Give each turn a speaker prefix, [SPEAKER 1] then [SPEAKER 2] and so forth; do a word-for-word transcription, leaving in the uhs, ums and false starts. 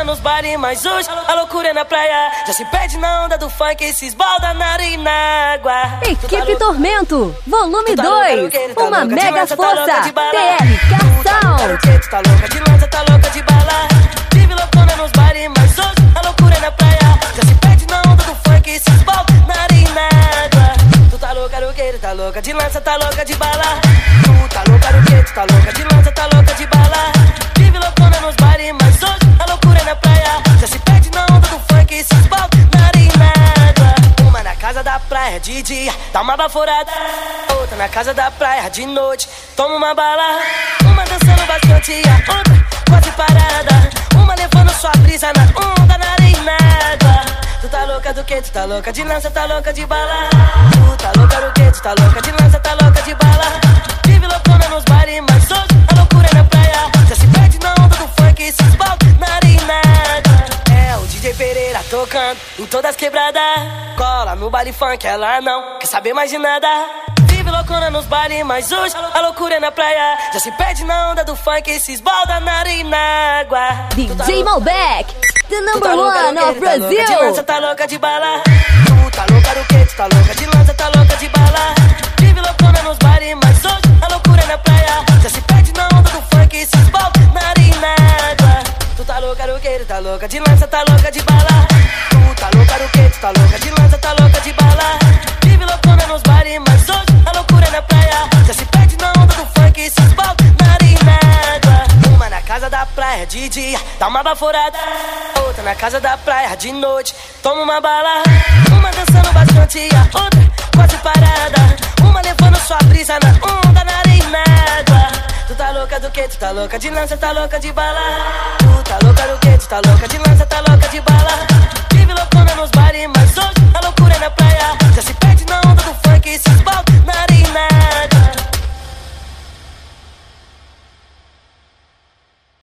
[SPEAKER 1] loucona nos bares, mas hoje a loucura é na praia. Já se perde na onda do funk, esses balda na areia e na água.
[SPEAKER 2] Equipe Tormento, volume dois, uma mega força, T L K Sound.
[SPEAKER 1] Tu tá louca de lança, tá louca de bala. Vive loucona nos bares, mas hoje a loucura é na praia. Já se perde na onda do funk, esses balda na areia e na água. Tu tá louca, roqueiro, tá louca de lança, tá louca de bala. Tu tá louca, roqueiro, tu tá louca de lança, tá louca de bala. Vive loucona nos bares, mas hoje a loucura é na praia. Já se perde na onda do funk, esses balda na areia e na água. Uma na casa da praia de dia, dá uma baforada. Outra na casa da praia de noite, toma uma bala. Uma dançando bastante e a outra quase parada. Uma levando sua brisa na onda, na areia e na água. Tu tá louca do que? Tu tá louca de lança, tá louca de bala. Tu tá louca do que? Tu tá louca de lança, tá louca de bala. Vive loucona nos bares, mas hoje a loucura é na praia. Já se perde na onda do funk, esses balda na areia e na água. É o D J Pereira tocando em todas as quebradas. Cola no baile funk, ela não quer saber mais de nada. Vive loucona nos bares, mas hoje a loucura é na praia. Já se perde na onda do funk, esses balda na areia e na água.
[SPEAKER 2] D J Malbec, the number one of Brazil.
[SPEAKER 1] Tu tá louca de lança, tá louca de bala. Tu tá louca do que? Tu tá louca de lança, tá louca de bala. Vive loucona nos bares, mas hoje a loucura é na praia. Já se perde na onda do funk, esses balda na areia e na água. Tu tá louca, roqueiro, tá louca de lança, tá louca de bala. Tu tá louca do que? Tu tá louca de lança, tá louca de bala. Vive loucona nos bares, mas hoje a loucura é na praia. Já se perde na onda do funk, esses balda na areia e na água. Uma na casa da praia de dia, dá uma baforada. Outra na casa da praia de noite, toma uma bala. Uma dançando bastante e a outra quase parada. Uma levando sua brisa na onda, na areia e na água. Tu tá louca do que? Tu tá louca de lança, tá louca de bala. Tu tá louca do que? Tu tá louca de lança,